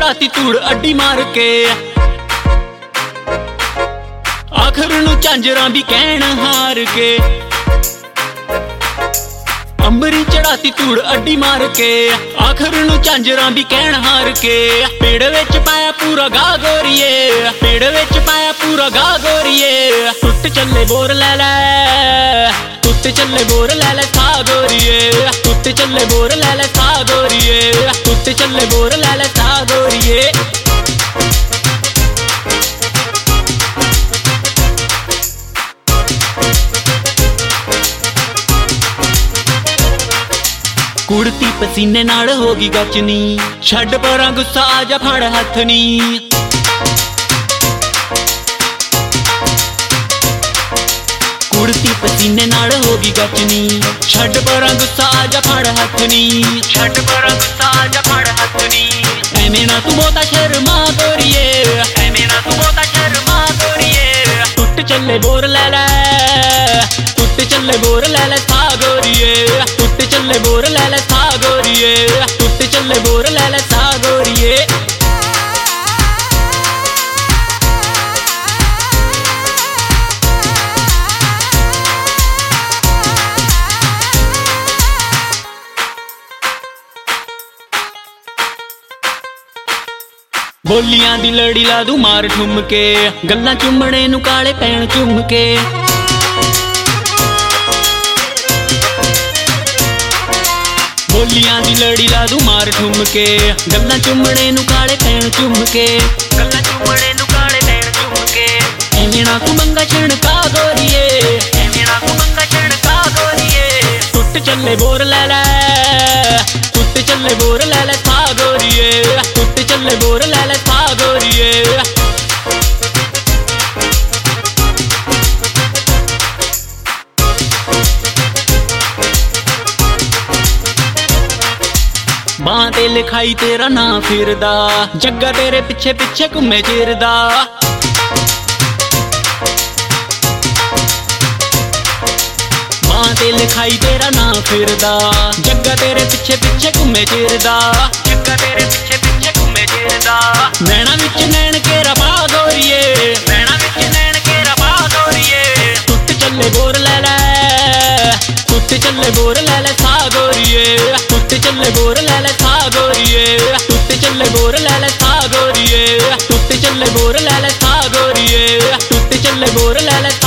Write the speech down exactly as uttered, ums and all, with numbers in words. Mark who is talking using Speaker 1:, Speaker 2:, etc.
Speaker 1: चढ़ाती तूड़ अड्डी मार के, आखिर नू झांजरां भी कहण हार के। अंबरी चढ़ाती तूड़ अड्डी मार के, आखिर नू झांजरां भी कहण हार के। पेड़ विच पाया पूरा गा गोरिए, पेड़ विच पाया पूरा गा गोरिए। टुट चले बोर लै लै, टुट चले बोर लै लै खा गोरिए, टुट चले बोर लै लै खा गोरिए, टुट चले बोर लै लै खा गोरिए। कुड़ती पसीने नाल होगी गचनी, छड्ड परां गुस्सा आजा फड़ हथ नी। कुड़ती पसीने नाल होगी गचनी, छड्ड परां गुस्सा आजा फड़ हथ नी, छड्ड परां गुस्सा आजा फड़ हथ नी। ऐवें ना तू बहुता शर्मा गोरिए, ऐवें ना तू बहुता शर्मा गोरिए। टुट चले बोर लै लै, टुट चले बोर लै लै खा गोरिए, टुट चले बोर लै लै खा गोरिए, टुट चले बोर लै लै खा गोरिए। बोलियां दी लड़ी ला दू मार ठुम के, गल्लां चुम्मणे नू काले पैण चुम के। बोलियां दी लड़ी ला दू मार ठुम के, गल्लां चुम्मणे नू काले पैण चुम के, गल्लां चुम्मणे नू काले पैण चुम के। ऐवें ना तू मंगा छिड़का गोरिए, ऐवें ना तू मंगा छिड़का गोरिए। टुट चले बोर लै लै, टुट चले बोर लै लै खा गोरिए, टुट चले बोर लै लै खा गोरिए। बां ते लिखाई तेरा ना फिरदा, जग्गा तेरे पिछे पिछे घूमे चिरदा। बां ते लिखाई तेरा ना फिरदा, जग्गा तेरे पिछे पिछे घूमे चिरदा, जग्गा तेरे पिछे पिछे घूमे चिरदा। नैना विच नैन केरा पा गोरिए, नैना विच नैन केरा पा गोरिए। टुट चले बोर लै लै, टुट चले बोर लै लै खा गोरिए, टुट चले बोर लै लै खा गोरिए, टुट चले बोर लै लै खा गोरिए, टुट चले बोर लै लै खा गोरिए, टुट चले बोर लै लै।